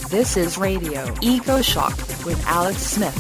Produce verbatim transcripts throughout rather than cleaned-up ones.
This is Radio EcoShock with Alex Smith.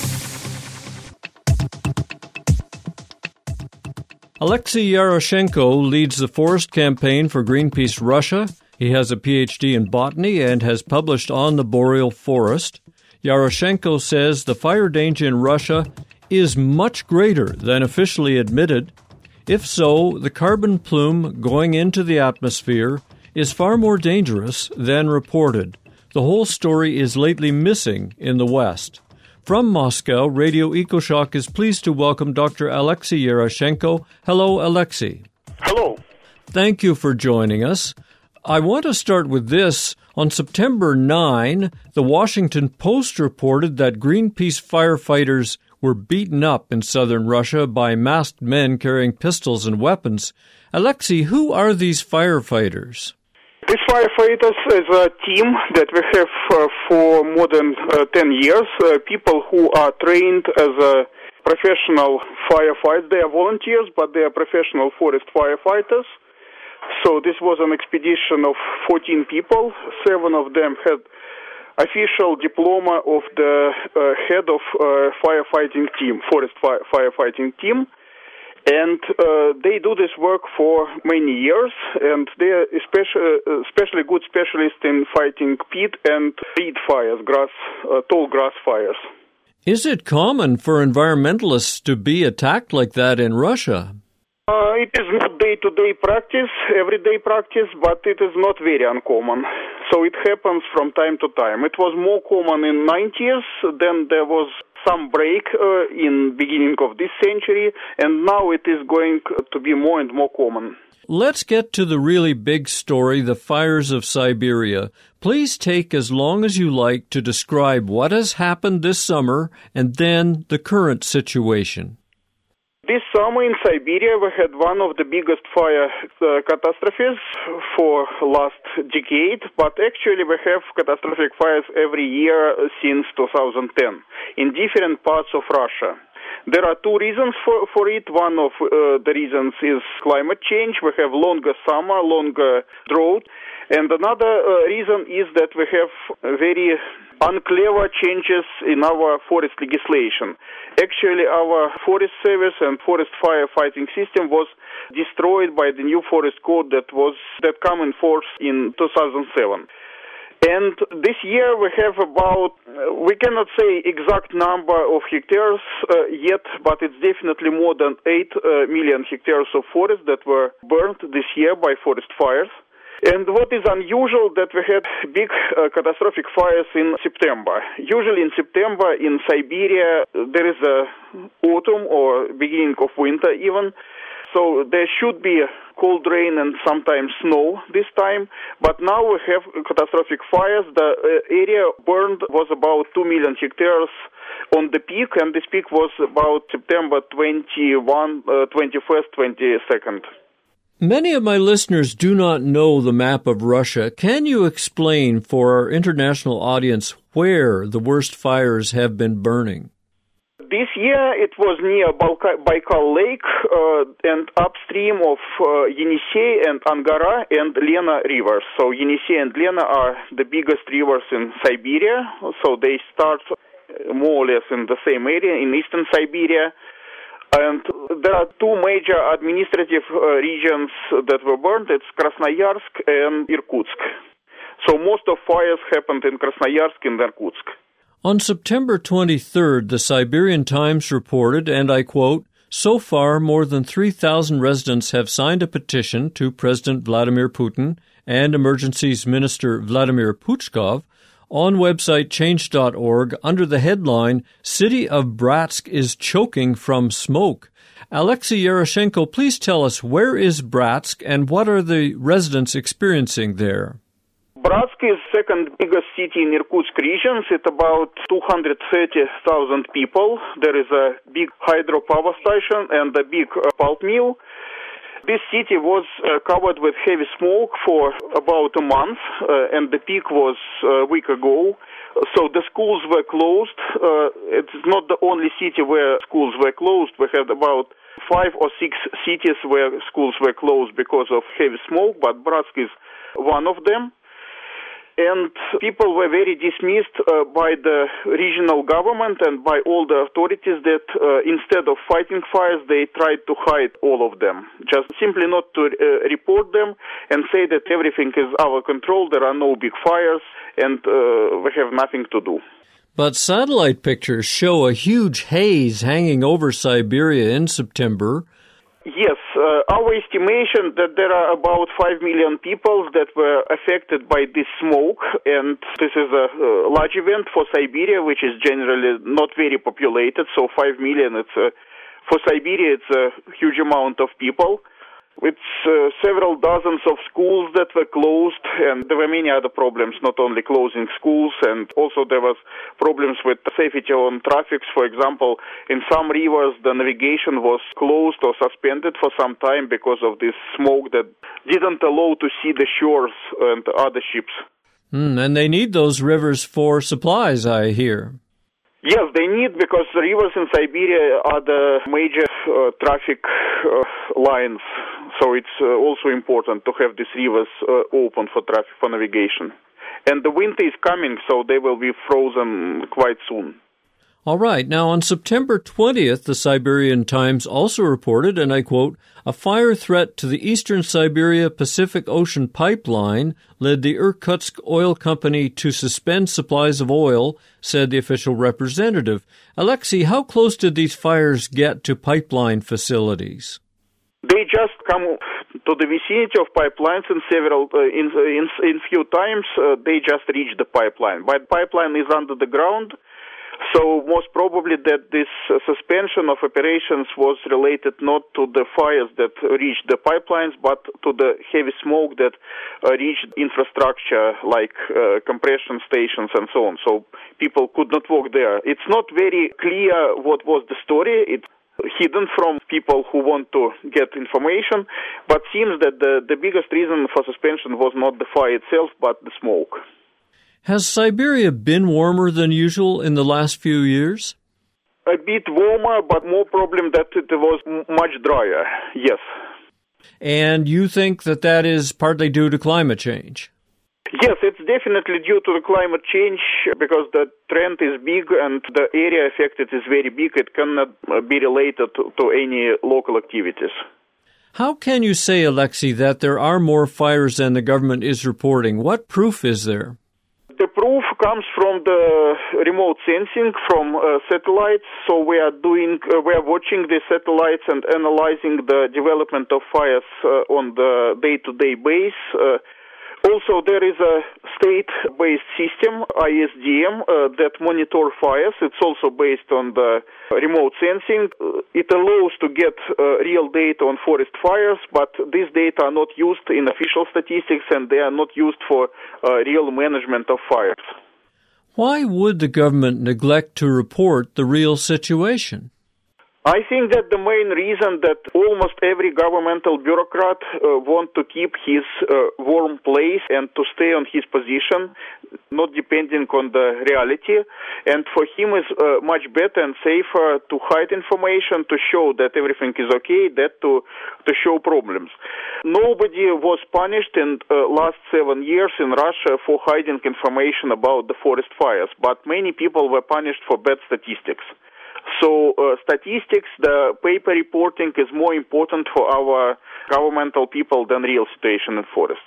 Alexei Yaroshenko leads the forest campaign for Greenpeace Russia. He has a P H D in botany and has published on the boreal forest. Yaroshenko says the fire danger in Russia is much greater than officially admitted. If so, the carbon plume going into the atmosphere is far more dangerous than reported. The whole story is lately missing in the West. From Moscow, Radio EcoShock is pleased to welcome Doctor Alexei Yaroshenko. Hello, Alexei. Hello. Thank you for joining us. I want to start with this. On September ninth, the Washington Post reported that Greenpeace firefighters were beaten up in southern Russia by masked men carrying pistols and weapons. Alexei, who are these firefighters? These firefighters is a team that we have uh, for more than uh, ten years. Uh, people who are trained as a professional firefighters. They are volunteers, but they are professional forest firefighters. So this was an expedition of fourteen people. Seven of them had official diploma of the uh, head of uh, firefighting team, forest fire, firefighting team. And uh, they do this work for many years, and they are especially, uh, especially good specialists in fighting peat and reed fires, grass, uh, tall grass fires. Is it common for environmentalists to be attacked like that in Russia? Uh, it is not day-to-day practice, everyday practice, but it is not very uncommon. So it happens from time to time. It was more common in nineties, then there was some break uh, in beginning of this century, and now it is going to be more and more common. Let's get to the really big story, the fires of Siberia. Please take as long as you like to describe what has happened this summer and then the current situation. This summer in Siberia, we had one of the biggest fire uh, catastrophes for last decade, but actually we have catastrophic fires every year since two thousand ten in different parts of Russia. There are two reasons for, for it. One of uh, the reasons is climate change. We have longer summer, longer drought. And another uh, reason is that we have very unclever changes in our forest legislation. Actually, our forest service and forest firefighting system was destroyed by the new forest code that was that came in force in two thousand seven. And this year we have about, uh, we cannot say exact number of hectares uh, yet, but it's definitely more than eight uh, million hectares of forest that were burnt this year by forest fires. And what is unusual that we had big uh, catastrophic fires in September. Usually in September in Siberia there is a autumn or beginning of winter even. So there should be cold rain and sometimes snow this time. But now we have catastrophic fires. The uh, area burned was about two million hectares on the peak, and this peak was about September twenty-first, uh, twenty-first, twenty-second. Many of my listeners do not know the map of Russia. Can you explain for our international audience where the worst fires have been burning? This year it was near Baikal Lake uh, and upstream of uh, Yenisei and Angara and Lena rivers. So Yenisei and Lena are the biggest rivers in Siberia. So they start more or less in the same area in eastern Siberia. And there are two major administrative uh, regions that were burned. It's Krasnoyarsk and Irkutsk. So most of fires happened in Krasnoyarsk and Irkutsk. On September twenty-third, the Siberian Times reported, and I quote, "So far, more than three thousand residents have signed a petition to President Vladimir Putin and Emergencies Minister Vladimir Puchkov on website change dot org under the headline, City of Bratsk is choking from smoke." Alexei Yaroshenko, please tell us, where is Bratsk and what are the residents experiencing there? Bratsk is second biggest city in Irkutsk region. It's about two hundred thirty thousand people. There is a big hydropower station and a big uh, pulp mill. This city was uh, covered with heavy smoke for about a month, uh, and the peak was uh, a week ago. So the schools were closed. Uh, it's not the only city where schools were closed. We had about five or six cities where schools were closed because of heavy smoke, but Bratsk is one of them. and people were very dismissed uh, by the regional government and by all the authorities that uh, instead of fighting fires, they tried to hide all of them. Just simply not to uh, report them and say that everything is our control, there are no big fires, and uh, we have nothing to do. But satellite pictures show a huge haze hanging over Siberia in September. Yes, uh, our estimation that there are about five million people that were affected by this smoke, and this is a uh, large event for Siberia, which is generally not very populated, so five million, it's a, for Siberia it's a huge amount of people. It's uh, several dozens of schools that were closed, and there were many other problems, not only closing schools, and also there was problems with safety on traffic. For example, in some rivers, the navigation was closed or suspended for some time because of this smoke that didn't allow to see the shores and other ships. Mm, and they need those rivers for supplies, I hear. Yes, they need, because the rivers in Siberia are the major uh, traffic uh, lines, so it's uh, also important to have these rivers uh, open for traffic, for navigation. And the winter is coming, so they will be frozen quite soon. All right. Now, on September twentieth, the Siberian Times also reported, and I quote, "A fire threat to the Eastern Siberia Pacific Ocean pipeline led the Irkutsk Oil Company to suspend supplies of oil," said the official representative. Alexei, how close did these fires get to pipeline facilities? They just come to the vicinity of pipelines in several, uh, in, in, in few times, uh, they just reach the pipeline. But pipeline is under the ground. So most probably that this uh, suspension of operations was related not to the fires that reached the pipelines, but to the heavy smoke that uh, reached infrastructure like uh, compression stations and so on. So people could not walk there. It's not very clear what was the story. It's hidden from people who want to get information, but seems that the, the biggest reason for suspension was not the fire itself, but the smoke. Has Siberia been warmer than usual in the last few years? A bit warmer, but more problem that it was much drier, yes. And you think that that is partly due to climate change? Yes, it's definitely due to the climate change, because the trend is big and the area affected is very big. It cannot be related to, to any local activities. How can you say, Alexei, that there are more fires than the government is reporting? What proof is there? The proof comes from the remote sensing from uh, satellites. So we are doing, uh, we are watching the satellites and analyzing the development of fires uh, on the day-to-day base. Uh, Also, there is a state-based system, I S D M, uh, that monitor fires. It's also based on the remote sensing. It allows to get uh, real data on forest fires, but these data are not used in official statistics and they are not used for uh, real management of fires. Why would the government neglect to report the real situation? I think that the main reason that almost every governmental bureaucrat uh, want to keep his uh, warm place and to stay on his position, not depending on the reality. And for him is uh, much better and safer to hide information, to show that everything is okay, than to, to show problems. Nobody was punished in uh, last seven years in Russia for hiding information about the forest fires, but many people were punished for bad statistics. So uh, statistics, the paper reporting is more important for our governmental people than real situation in forests.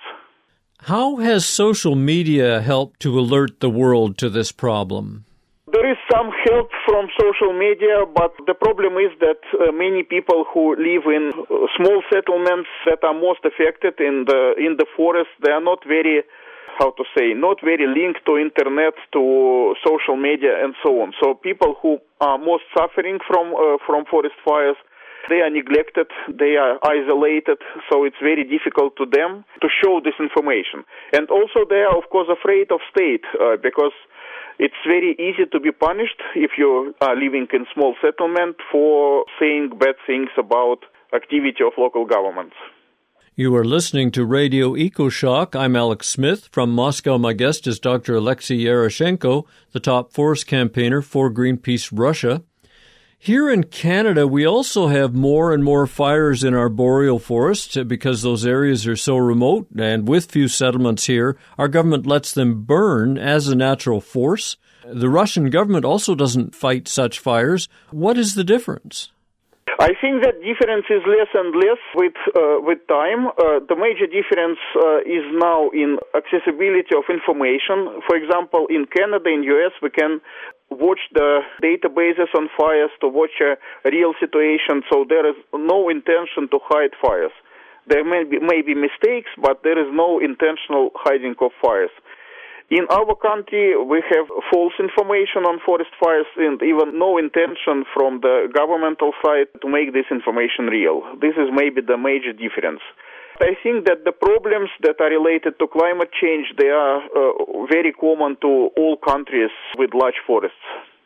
How has social media helped to alert the world to this problem? There is some help from social media, but the problem is that uh, many people who live in uh, small settlements that are most affected in the in the forest, they are not very how to say, not very linked to internet, to social media, and so on. So people who are most suffering from uh, from forest fires, they are neglected, they are isolated, so it's very difficult to them to show this information. And also they are, of course, afraid of state, uh, because it's very easy to be punished if you are living in small settlement for saying bad things about activity of local governments. You are listening to Radio EcoShock. I'm Alex Smith. From Moscow, my guest is Doctor Alexei Yaroshenko, the top forest campaigner for Greenpeace Russia. Here in Canada, we also have more and more fires in our boreal forests because those areas are so remote, and with few settlements here, our government lets them burn as a natural force. The Russian government also doesn't fight such fires. What is the difference? I think that difference is less and less with uh, with time. Uh, the major difference uh, is now in accessibility of information. For example, in Canada, in U S, we can watch the databases on fires to watch a real situation, so there is no intention to hide fires. There may be, may be mistakes, but there is no intentional hiding of fires. In our country, we have false information on forest fires and even no intention from the governmental side to make this information real. This is maybe the major difference. I think that the problems that are related to climate change, they are uh, very common to all countries with large forests.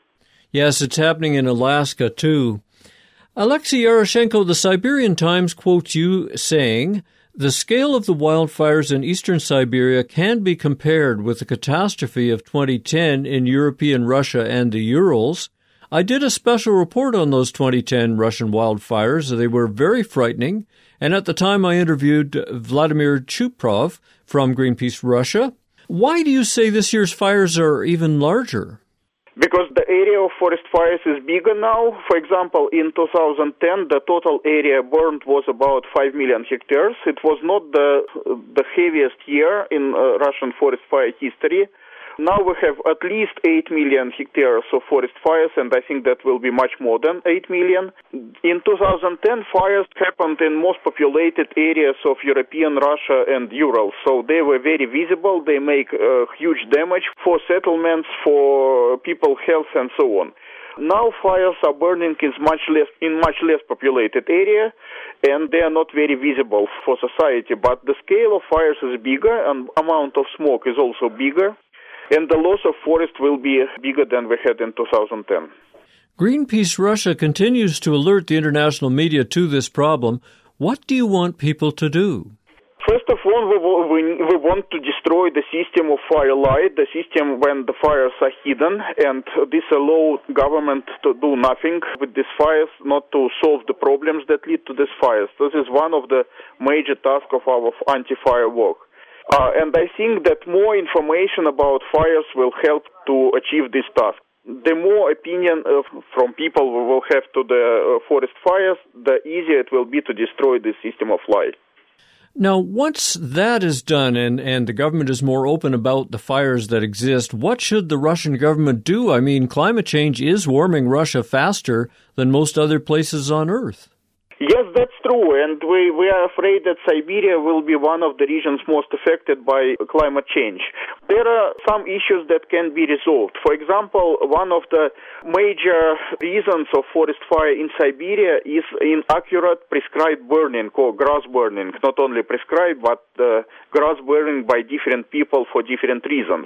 Yes, it's happening in Alaska, too. Alexei Yaroshenko, the Siberian Times quotes you saying, "The scale of the wildfires in eastern Siberia can be compared with the catastrophe of twenty ten in European Russia and the Urals. I did a special report on those twenty ten Russian wildfires. They were very frightening. And at the time I interviewed Vladimir Chuprov from Greenpeace Russia. Why do you say this year's fires are even larger?" Because the area of forest fires is bigger now. For example, in two thousand ten, the total area burned was about five million hectares. It was not the the heaviest year in uh, Russian forest fire history. Now we have at least eight million hectares of forest fires, and I think that will be much more than eight million. In two thousand ten, fires happened in most populated areas of European Russia and Urals, so they were very visible. They make uh, huge damage for settlements, for people's health, and so on. Now fires are burning in much less in much less populated area, and they are not very visible for society. But the scale of fires is bigger, and amount of smoke is also bigger. And the loss of forest will be bigger than we had in two thousand ten. Greenpeace Russia continues to alert the international media to this problem. What do you want people to do? First of all, we, we, we want to destroy the system of firelight, the system when the fires are hidden, and this allows government to do nothing with these fires, not to solve the problems that lead to these fires. This is one of the major tasks of our anti-fire work. Uh, and I think that more information about fires will help to achieve this task. The more opinion uh, from people we will have to the uh, forest fires, the easier it will be to destroy the system of light. Now, once that is done and, and the government is more open about the fires that exist, what should the Russian government do? I mean, climate change is warming Russia faster than most other places on Earth. Yes, that's true, and we, we are afraid that Siberia will be one of the regions most affected by climate change. There are some issues that can be resolved. For example, one of the major reasons of forest fire in Siberia is inaccurate prescribed burning, or grass burning. Not only prescribed, but uh, grass burning by different people for different reasons.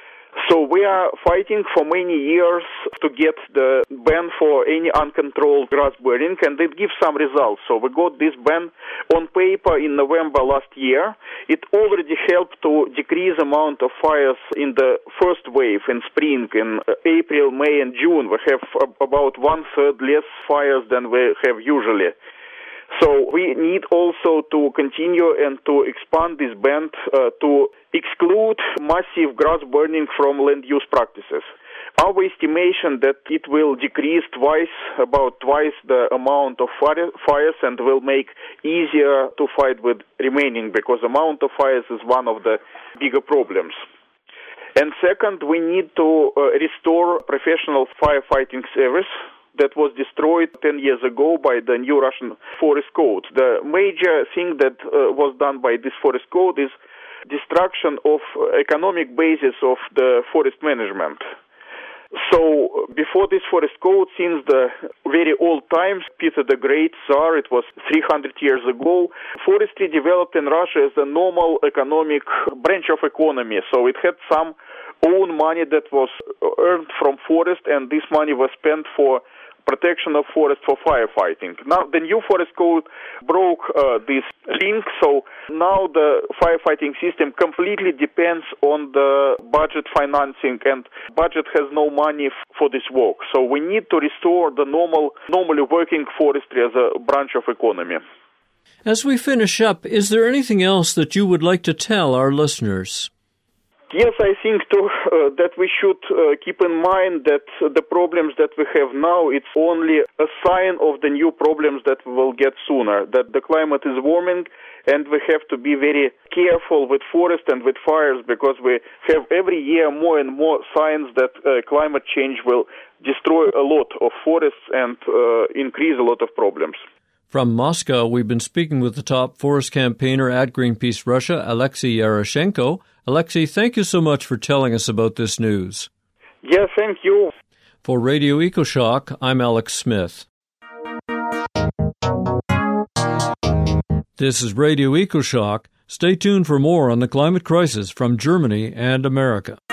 So we are fighting for many years to get the ban for any uncontrolled grass burning, and it gives some results. So we got this ban on paper in November last year. It already helped to decrease the amount of fires in the first wave in spring. In April, May, and June, we have about one-third less fires than we have usually. So we need also to continue and to expand this ban uh, to exclude massive grass burning from land use practices. Our estimation that it will decrease twice, about twice the amount of fire, fires and will make easier to fight with remaining, because the amount of fires is one of the bigger problems. And second, we need to uh, restore professional firefighting service that was destroyed ten years ago by the new Russian Forest Code. The major thing that uh, was done by this Forest Code is destruction of economic basis of the forest management. So before this Forest Code, since the very old times, Peter the Great Tsar, it was three hundred years ago, forestry developed in Russia as a normal economic branch of economy. So it had some own money that was earned from forest, and this money was spent for protection of forest for firefighting. Now, the new forest code broke uh, this link, so now the firefighting system completely depends on the budget financing, and budget has no money f- for this work. So we need to restore the normal, normally working forestry as a branch of economy. As we finish up, is there anything else that you would like to tell our listeners? Yes, I think too, uh, that we should uh, keep in mind that uh, the problems that we have now, it's only a sign of the new problems that we will get sooner, that the climate is warming, and we have to be very careful with forest and with fires, because we have every year more and more signs that uh, climate change will destroy a lot of forests and uh, increase a lot of problems. From Moscow, we've been speaking with the top forest campaigner at Greenpeace Russia, Alexei Yaroshenko. Alexei, thank you so much for telling us about this news. Yeah, thank you. For Radio EcoShock, I'm Alex Smith. This is Radio EcoShock. Stay tuned for more on the climate crisis from Germany and America.